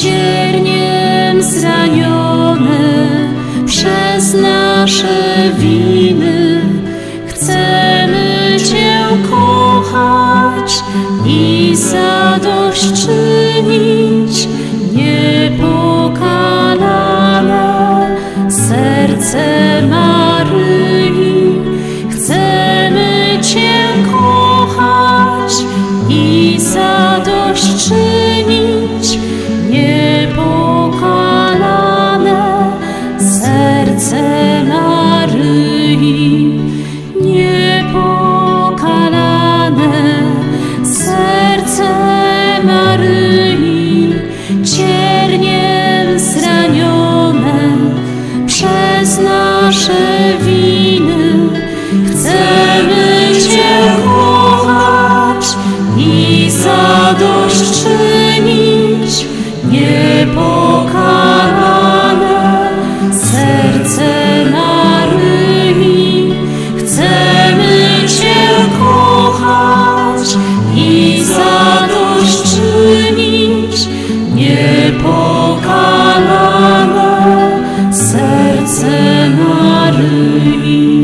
cierniem zranione przez nasze winy. Chcemy Cię kochać i zadośćczynić. Niepokalane serce Maryi, chcemy Cię kochać i zadośćczynić. Niepokalane serce Maryi, niepokalane serce Maryi, cierniem zranione przez nasze winy. Chcemy Cię kochać i zadośćczynić. Niepokalane serce Maryi, chcemy Cię kochać i zadośćczynić. Niepokalane serce Maryi.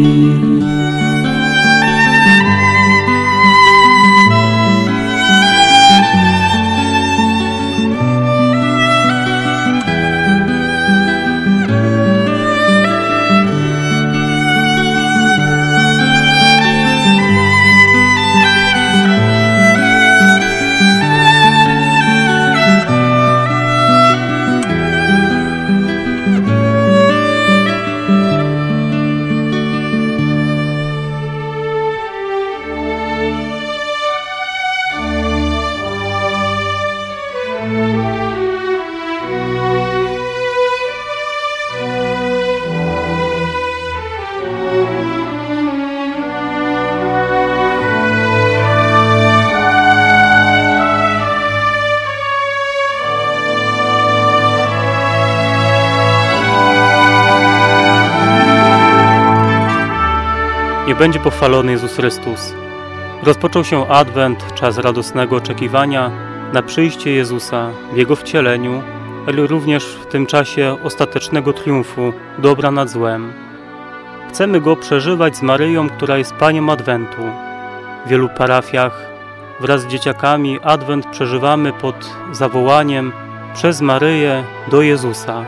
Niech będzie pochwalony Jezus Chrystus. Rozpoczął się Adwent, czas radosnego oczekiwania na przyjście Jezusa w Jego wcieleniu, ale również w tym czasie ostatecznego triumfu dobra nad złem. Chcemy Go przeżywać z Maryją, która jest Panią Adwentu. W wielu parafiach wraz z dzieciakami Adwent przeżywamy pod zawołaniem przez Maryję do Jezusa.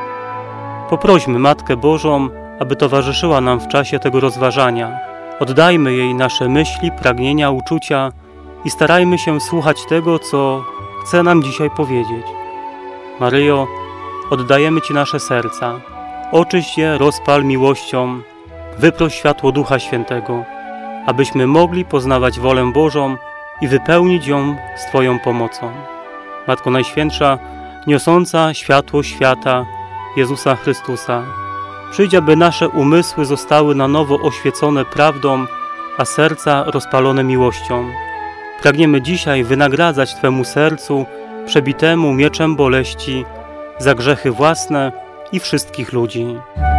Poprośmy Matkę Bożą, aby towarzyszyła nam w czasie tego rozważania. Oddajmy jej nasze myśli, pragnienia, uczucia i starajmy się słuchać tego, co chce nam dzisiaj powiedzieć. Maryjo, oddajemy Ci nasze serca. Oczyść je, rozpal miłością, wyproś światło Ducha Świętego, abyśmy mogli poznawać wolę Bożą i wypełnić ją z Twoją pomocą. Matko Najświętsza, niosąca światło świata, Jezusa Chrystusa, przyjdź, aby nasze umysły zostały na nowo oświecone prawdą, a serca rozpalone miłością. Pragniemy dzisiaj wynagradzać Twemu sercu, przebitemu mieczem boleści, za grzechy własne i wszystkich ludzi.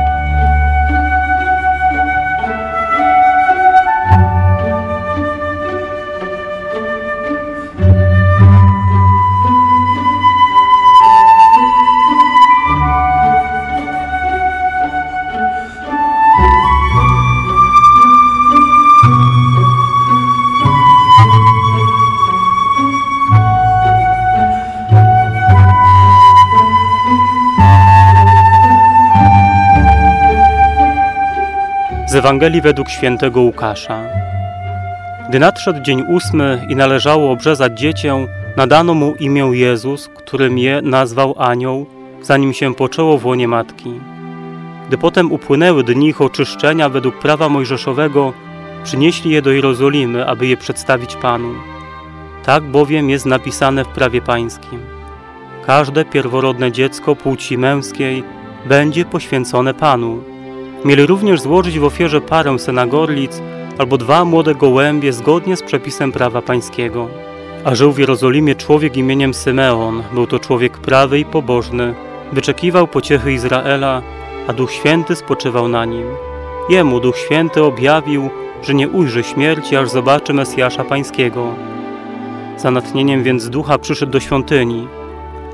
Z Ewangelii według świętego Łukasza. Gdy nadszedł dzień 8 i należało obrzezać dziecię, nadano mu imię Jezus, którym je nazwał anioł, zanim się poczęło w łonie matki. Gdy potem upłynęły dni ich oczyszczenia według prawa mojżeszowego, przynieśli je do Jerozolimy, aby je przedstawić Panu. Tak bowiem jest napisane w prawie pańskim. Każde pierworodne dziecko płci męskiej będzie poświęcone Panu. Mieli również złożyć w ofierze parę senagorlic albo 2 młode gołębie zgodnie z przepisem prawa pańskiego. A żył w Jerozolimie człowiek imieniem Symeon. Był to człowiek prawy i pobożny. Wyczekiwał pociechy Izraela, a Duch Święty spoczywał na nim. Jemu Duch Święty objawił, że nie ujrzy śmierci, aż zobaczy Mesjasza Pańskiego. Za natchnieniem więc Ducha przyszedł do świątyni,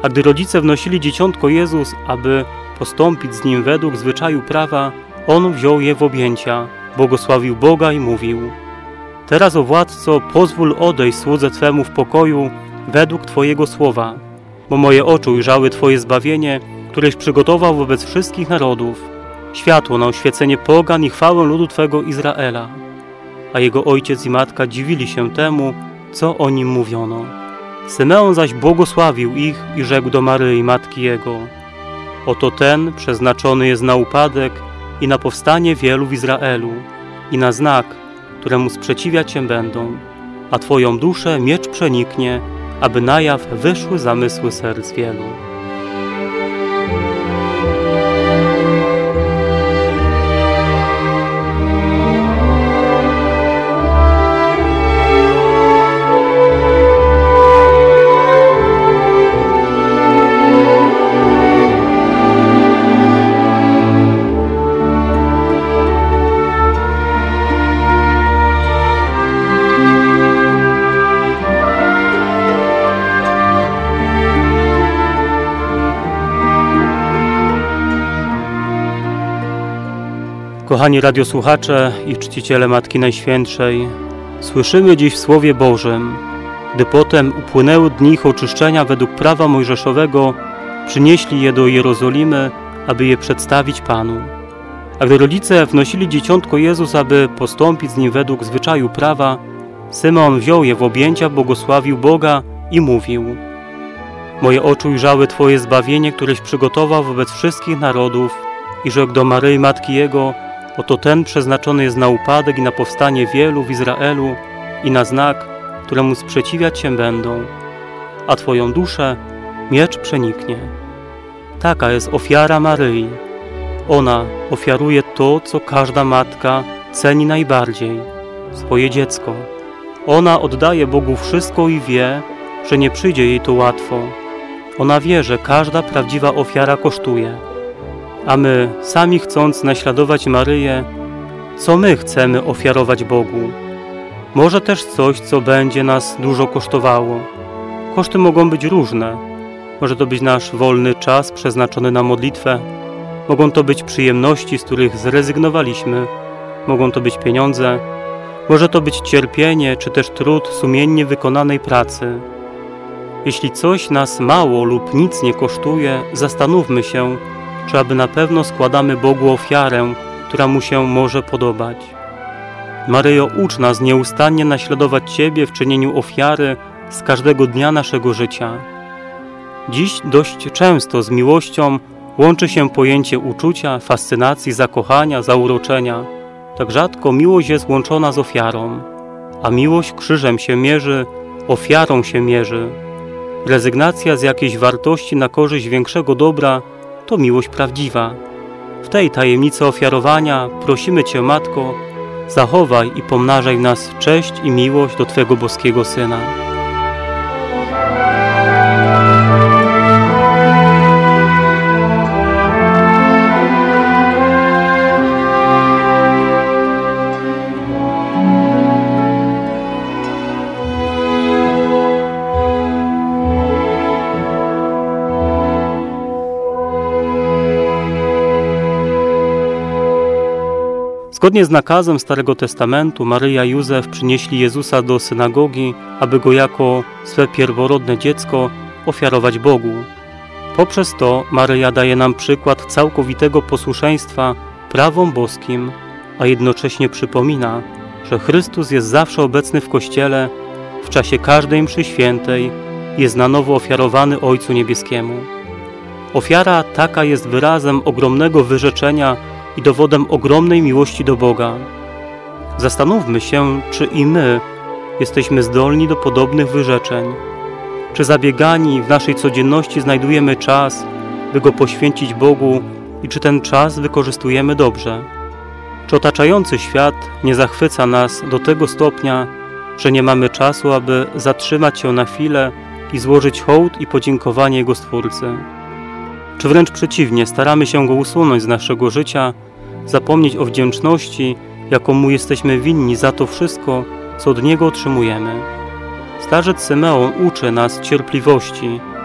A gdy rodzice wnosili dzieciątko Jezus, aby postąpić z nim według zwyczaju prawa, on wziął je w objęcia, błogosławił Boga i mówił: Teraz, o władco, pozwól odejść słudze Twemu w pokoju według Twojego słowa, bo moje oczy ujrzały Twoje zbawienie, któreś przygotował wobec wszystkich narodów, światło na oświecenie pogan i chwałę ludu Twego Izraela. A jego ojciec i matka dziwili się temu, co o nim mówiono. Symeon zaś błogosławił ich i rzekł do Maryi, matki jego: Oto ten przeznaczony jest na upadek i na powstanie wielu w Izraelu i na znak, któremu sprzeciwiać się będą, a Twoją duszę miecz przeniknie, aby na jaw wyszły zamysły serc wielu. Kochani radiosłuchacze i czciciele Matki Najświętszej, słyszymy dziś w Słowie Bożym: gdy potem upłynęły dni ich oczyszczenia według prawa mojżeszowego, przynieśli je do Jerozolimy, aby je przedstawić Panu. A gdy rodzice wnosili dzieciątko Jezus, aby postąpić z nim według zwyczaju prawa, Symeon wziął je w objęcia, błogosławił Boga i mówił: Moje oczy ujrzały Twoje zbawienie, któreś przygotował wobec wszystkich narodów, i rzekł do Maryi, matki jego: Oto ten przeznaczony jest na upadek i na powstanie wielu w Izraelu i na znak, któremu sprzeciwiać się będą, a Twoją duszę miecz przeniknie. Taka jest ofiara Maryi. Ona ofiaruje to, co każda matka ceni najbardziej – swoje dziecko. Ona oddaje Bogu wszystko i wie, że nie przyjdzie jej to łatwo. Ona wie, że każda prawdziwa ofiara kosztuje. A my, sami chcąc naśladować Maryję, co my chcemy ofiarować Bogu? Może też coś, co będzie nas dużo kosztowało. Koszty mogą być różne. Może to być nasz wolny czas przeznaczony na modlitwę. Mogą to być przyjemności, z których zrezygnowaliśmy. Mogą to być pieniądze. Może to być cierpienie, czy też trud sumiennie wykonanej pracy. Jeśli coś nas mało lub nic nie kosztuje, zastanówmy się, czy aby na pewno składamy Bogu ofiarę, która Mu się może podobać. Maryjo, ucz nas nieustannie naśladować Ciebie w czynieniu ofiary z każdego dnia naszego życia. Dziś dość często z miłością łączy się pojęcie uczucia, fascynacji, zakochania, zauroczenia. Tak rzadko miłość jest łączona z ofiarą, a miłość krzyżem się mierzy, ofiarą się mierzy. Rezygnacja z jakiejś wartości na korzyść większego dobra to miłość prawdziwa. W tej tajemnicy ofiarowania prosimy Cię, Matko, zachowaj i pomnażaj w nas cześć i miłość do Twego boskiego Syna. Zgodnie z nakazem Starego Testamentu Maryja i Józef przynieśli Jezusa do synagogi, aby Go jako swe pierworodne dziecko ofiarować Bogu. Poprzez to Maryja daje nam przykład całkowitego posłuszeństwa prawom boskim, a jednocześnie przypomina, że Chrystus jest zawsze obecny w Kościele, w czasie każdej mszy świętej jest na nowo ofiarowany Ojcu Niebieskiemu. Ofiara taka jest wyrazem ogromnego wyrzeczenia i dowodem ogromnej miłości do Boga. Zastanówmy się, czy i my jesteśmy zdolni do podobnych wyrzeczeń. Czy zabiegani w naszej codzienności znajdujemy czas, by go poświęcić Bogu i czy ten czas wykorzystujemy dobrze? Czy otaczający świat nie zachwyca nas do tego stopnia, że nie mamy czasu, aby zatrzymać się na chwilę i złożyć hołd i podziękowanie Jego Stwórcy? Czy wręcz przeciwnie, staramy się Go usunąć z naszego życia, zapomnieć o wdzięczności, jaką Mu jesteśmy winni za to wszystko, co od Niego otrzymujemy? Starzec Symeon uczy nas cierpliwości.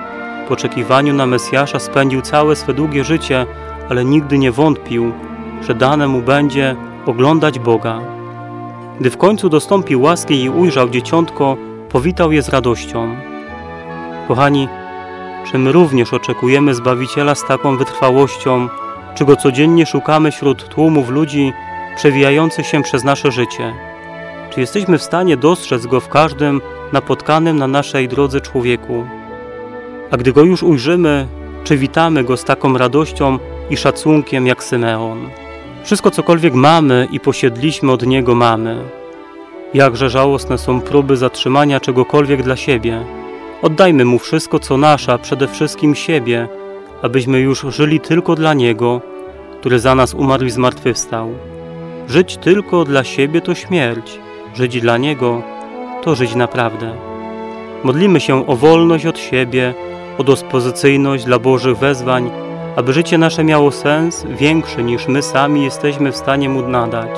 w oczekiwaniu na Mesjasza spędził całe swe długie życie, ale nigdy nie wątpił, że dane mu będzie oglądać Boga. Gdy w końcu dostąpił łaski i ujrzał dzieciątko, powitał je z radością. Kochani, czy my również oczekujemy Zbawiciela z taką wytrwałością, czy Go codziennie szukamy wśród tłumów ludzi przewijających się przez nasze życie? Czy jesteśmy w stanie dostrzec Go w każdym napotkanym na naszej drodze człowieku? A gdy Go już ujrzymy, czy witamy Go z taką radością i szacunkiem jak Symeon? Wszystko cokolwiek mamy i posiedliśmy od Niego mamy. Jakże żałosne są próby zatrzymania czegokolwiek dla siebie. Oddajmy Mu wszystko co nasze, a przede wszystkim siebie, abyśmy już żyli tylko dla Niego, który za nas umarł i zmartwychwstał. Żyć tylko dla siebie to śmierć, żyć dla Niego to żyć naprawdę. Modlimy się o wolność od siebie, o dyspozycyjność dla Bożych wezwań, aby życie nasze miało sens większy niż my sami jesteśmy w stanie Mu nadać.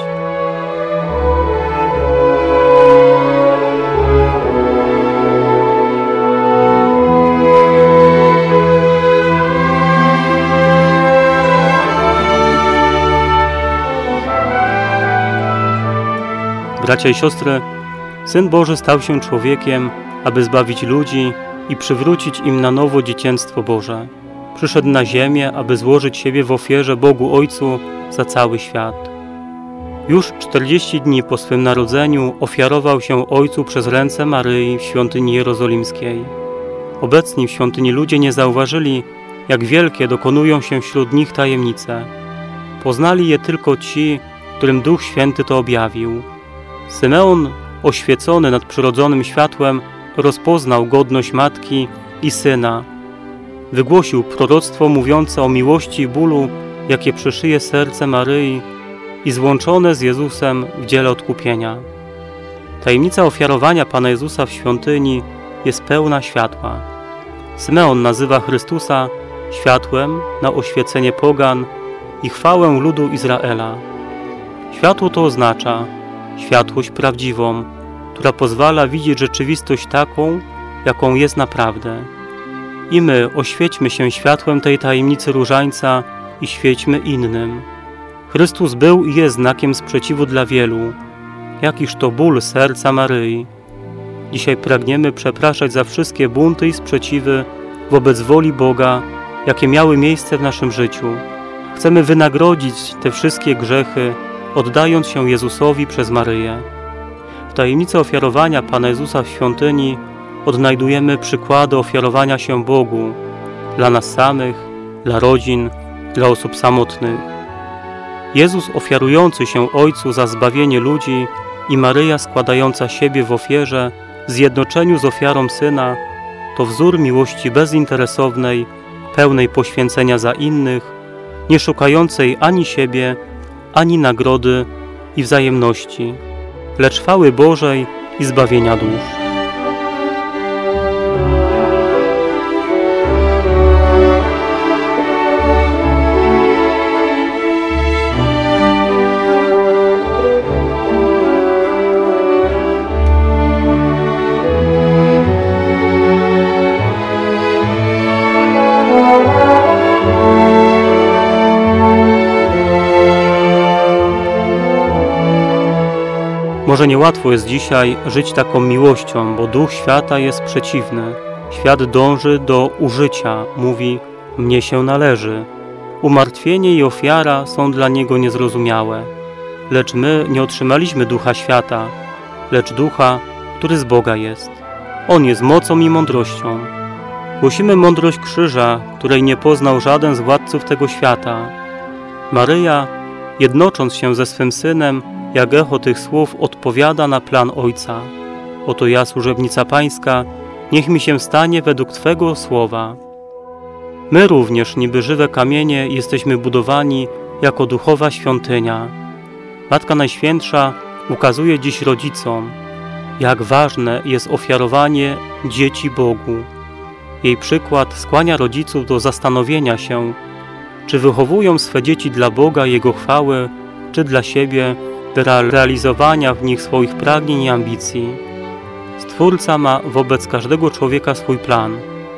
Bracia i siostry, Syn Boży stał się człowiekiem, aby zbawić ludzi i przywrócić im na nowo dziecięctwo Boże. Przyszedł na ziemię, aby złożyć siebie w ofierze Bogu Ojcu za cały świat. Już 40 dni po swym narodzeniu ofiarował się Ojcu przez ręce Maryi w świątyni jerozolimskiej. Obecni w świątyni ludzie nie zauważyli, jak wielkie dokonują się wśród nich tajemnice. Poznali je tylko ci, którym Duch Święty to objawił. Symeon, oświecony nadprzyrodzonym światłem, rozpoznał godność matki i syna. Wygłosił proroctwo mówiące o miłości i bólu, jakie przyszyje serce Maryi i złączone z Jezusem w dziele odkupienia. Tajemnica ofiarowania Pana Jezusa w świątyni jest pełna światła. Symeon nazywa Chrystusa światłem na oświecenie pogan i chwałę ludu Izraela. Światło to oznacza światłość prawdziwą, która pozwala widzieć rzeczywistość taką, jaką jest naprawdę. I my oświećmy się światłem tej tajemnicy różańca i świećmy innym. Chrystus był i jest znakiem sprzeciwu dla wielu. Jakiż to ból serca Maryi. Dzisiaj pragniemy przepraszać za wszystkie bunty i sprzeciwy wobec woli Boga, jakie miały miejsce w naszym życiu. Chcemy wynagrodzić te wszystkie grzechy, oddając się Jezusowi przez Maryję. W tajemnicy ofiarowania Pana Jezusa w świątyni odnajdujemy przykłady ofiarowania się Bogu dla nas samych, dla rodzin, dla osób samotnych. Jezus ofiarujący się Ojcu za zbawienie ludzi i Maryja składająca siebie w ofierze w zjednoczeniu z ofiarą Syna to wzór miłości bezinteresownej, pełnej poświęcenia za innych, nie szukającej ani siebie, ani nagrody i wzajemności, lecz chwały Bożej i zbawienia dusz. Może niełatwo jest dzisiaj żyć taką miłością, bo duch świata jest przeciwny. Świat dąży do użycia, mówi: mnie się należy. Umartwienie i ofiara są dla niego niezrozumiałe. Lecz my nie otrzymaliśmy ducha świata, lecz ducha, który z Boga jest. On jest mocą i mądrością. Głosimy mądrość krzyża, której nie poznał żaden z władców tego świata. Maryja, jednocząc się ze swym Synem, jak echo tych słów odpowiada na plan Ojca. Oto ja, służebnica Pańska, niech mi się stanie według Twego słowa. My również, niby żywe kamienie, jesteśmy budowani jako duchowa świątynia. Matka Najświętsza ukazuje dziś rodzicom, jak ważne jest ofiarowanie dzieci Bogu. Jej przykład skłania rodziców do zastanowienia się, czy wychowują swe dzieci dla Boga i Jego chwały, czy dla siebie, dla realizowania w nich swoich pragnień i ambicji. Stwórca ma wobec każdego człowieka swój plan.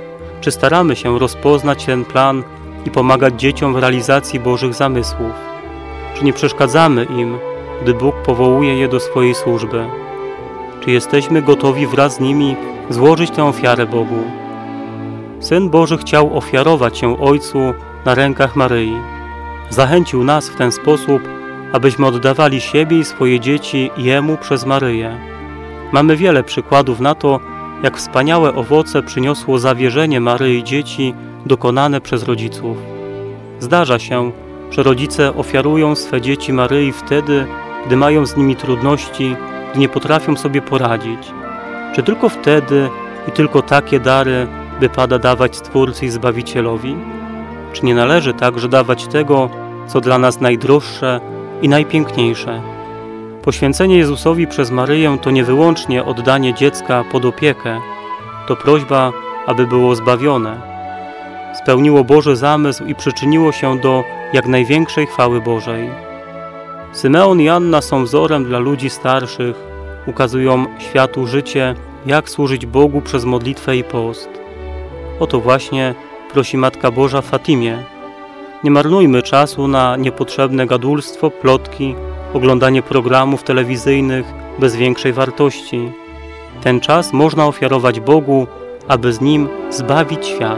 Czy staramy się rozpoznać ten plan i pomagać dzieciom w realizacji Bożych zamysłów? Czy nie przeszkadzamy im, gdy Bóg powołuje je do swojej służby? Czy jesteśmy gotowi wraz z nimi złożyć tę ofiarę Bogu? Syn Boży chciał ofiarować się Ojcu na rękach Maryi. Zachęcił nas w ten sposób, abyśmy oddawali siebie i swoje dzieci Jemu przez Maryję. Mamy wiele przykładów na to, jak wspaniałe owoce przyniosło zawierzenie Maryi dzieci dokonane przez rodziców. Zdarza się, że rodzice ofiarują swe dzieci Maryi wtedy, gdy mają z nimi trudności, gdy nie potrafią sobie poradzić. Czy tylko wtedy i tylko takie dary wypada dawać Stwórcy i Zbawicielowi? Czy nie należy także dawać tego, co dla nas najdroższe i najpiękniejsze? Poświęcenie Jezusowi przez Maryję to nie wyłącznie oddanie dziecka pod opiekę, to prośba, aby było zbawione. Spełniło Boży zamysł i przyczyniło się do jak największej chwały Bożej. Symeon i Anna są wzorem dla ludzi starszych, ukazują światu życie, jak służyć Bogu przez modlitwę i post. O to właśnie prosi Matka Boża w Fatimie. Nie marnujmy czasu na niepotrzebne gadulstwo, plotki, oglądanie programów telewizyjnych bez większej wartości. Ten czas można ofiarować Bogu, aby z nim zbawić świat.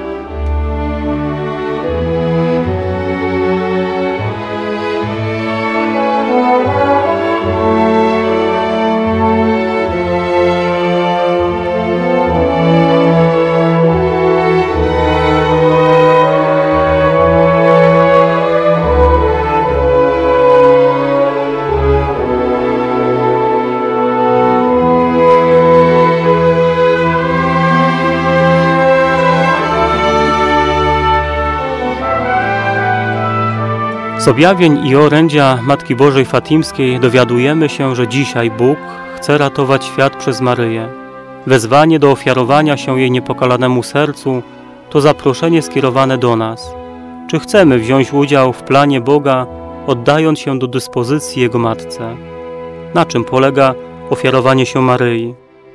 Z objawień i orędzia Matki Bożej Fatimskiej dowiadujemy się, że dzisiaj Bóg chce ratować świat przez Maryję. Wezwanie do ofiarowania się jej niepokalanemu sercu to zaproszenie skierowane do nas. Czy chcemy wziąć udział w planie Boga, oddając się do dyspozycji Jego Matce? Na czym polega ofiarowanie się Maryi?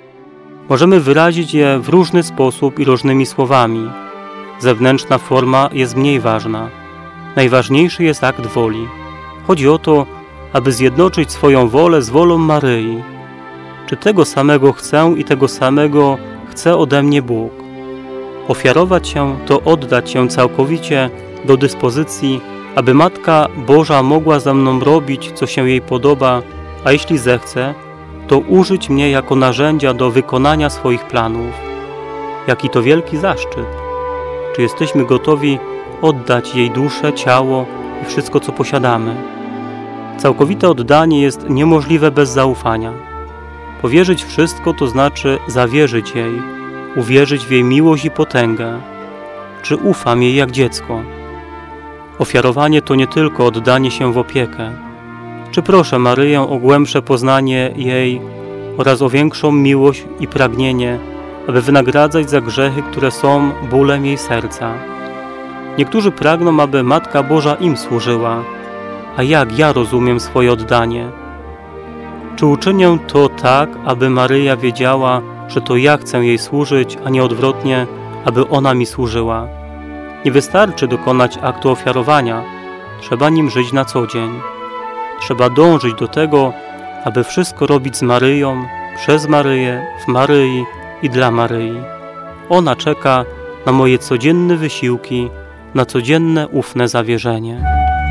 Możemy wyrazić je w różny sposób i różnymi słowami. Zewnętrzna forma jest mniej ważna. Najważniejszy jest akt woli. Chodzi o to, aby zjednoczyć swoją wolę z wolą Maryi. Czy tego samego chcę i tego samego chce ode mnie Bóg? Ofiarować się to oddać się całkowicie do dyspozycji, aby Matka Boża mogła ze mną robić, co się jej podoba, a jeśli zechce, to użyć mnie jako narzędzia do wykonania swoich planów. Jaki to wielki zaszczyt! Czy jesteśmy gotowi oddać jej duszę, ciało i wszystko, co posiadamy? Całkowite oddanie jest niemożliwe bez zaufania. Powierzyć wszystko to znaczy zawierzyć jej, uwierzyć w jej miłość i potęgę. Czy ufam jej jak dziecko? Ofiarowanie to nie tylko oddanie się w opiekę. Czy proszę Maryję o głębsze poznanie jej oraz o większą miłość i pragnienie, aby wynagradzać za grzechy, które są bólem jej serca? Niektórzy pragną, aby Matka Boża im służyła, a jak ja rozumiem swoje oddanie? Czy uczynię to tak, aby Maryja wiedziała, że to ja chcę jej służyć, a nie odwrotnie, aby ona mi służyła? Nie wystarczy dokonać aktu ofiarowania, trzeba nim żyć na co dzień. Trzeba dążyć do tego, aby wszystko robić z Maryją, przez Maryję, w Maryi i dla Maryi. Ona czeka na moje codzienne wysiłki, na codzienne ufne zawierzenie.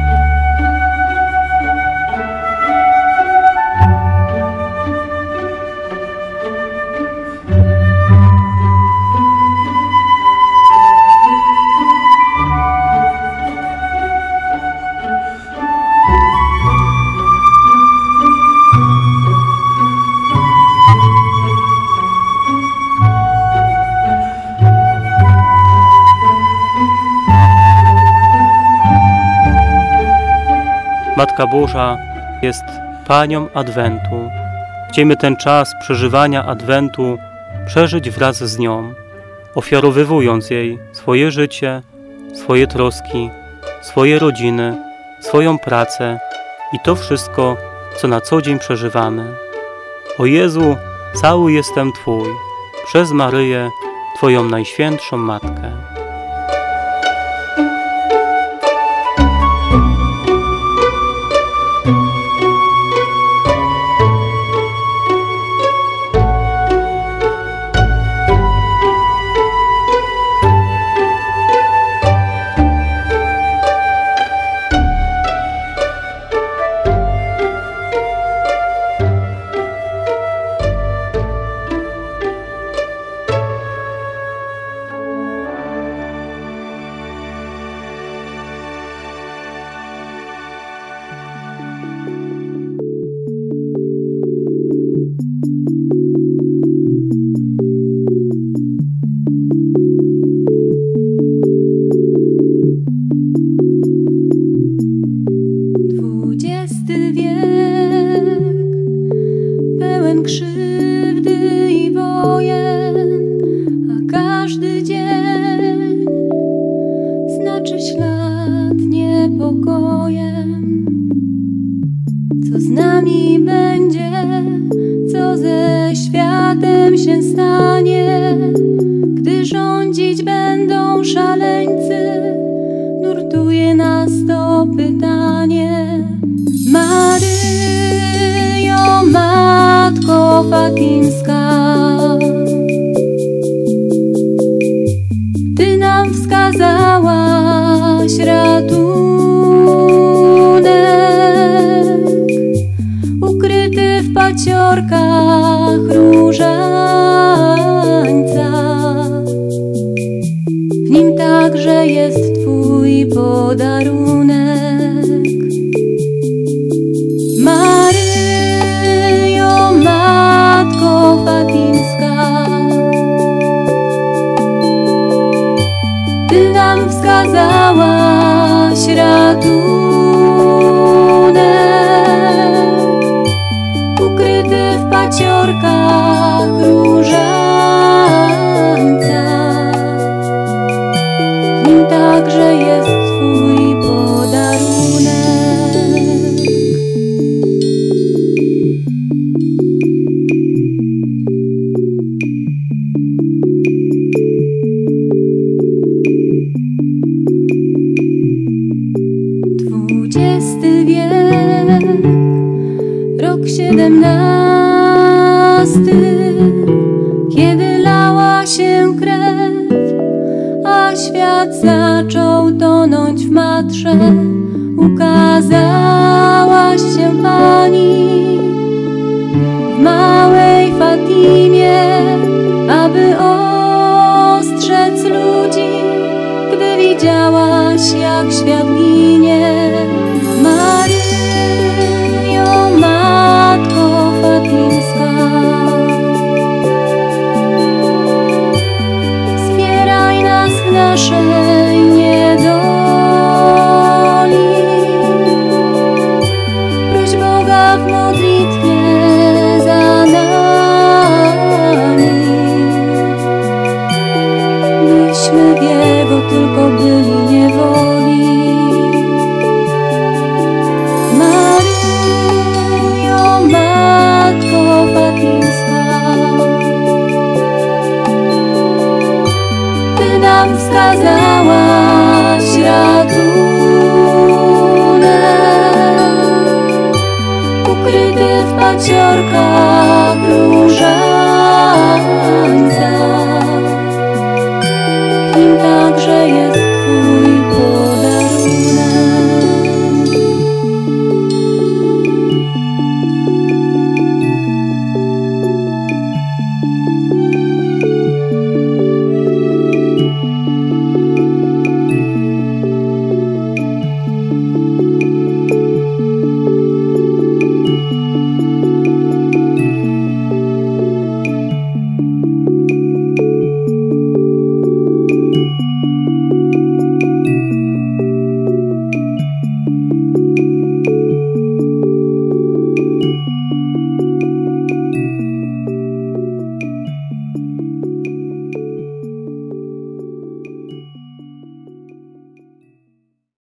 Matka Boża jest Panią Adwentu. Chciejmy ten czas przeżywania Adwentu przeżyć wraz z nią, ofiarowywując jej swoje życie, swoje troski, swoje rodziny, swoją pracę i to wszystko, co na co dzień przeżywamy. O Jezu, cały jestem Twój, przez Maryję Twoją Najświętszą Matkę. Krzywdy i wojen, a każdy dzień znaczy ślad niepokojem. Co z nami będzie, co ze światem się stanie, gdy rządzić będą szaleńcy, nurtuje nas to pytanie. Maryjo, Matko Fatimska, Ty nam wskazałaś ratunek, ukryty w paciorkach różańca. W nim także jest Twój podarunek. Maryjo, Matko Fatimska, Ty nam wskazałaś ratunek, ukryty w paciorkach różańca. W nim także jest Twój podarunek. 20 wiek, rok 17, kiedy lała się krew, a świat zaczął tonąć w matrze. Ukazałaś się Pani w małej Fatimie, aby ostrzec ludzi, gdy widziałaś, jak świat ginie. Maryjo, Matko Fatimska, wspieraj nas w naszej niedoli. Proś Boga w modlitwie za nami, byśmy w Jego tylko byli niewoli. Maryjo, Matko Fatimska, Ty nam wskazałaś ratunek, ukryty w paciorkach różańca.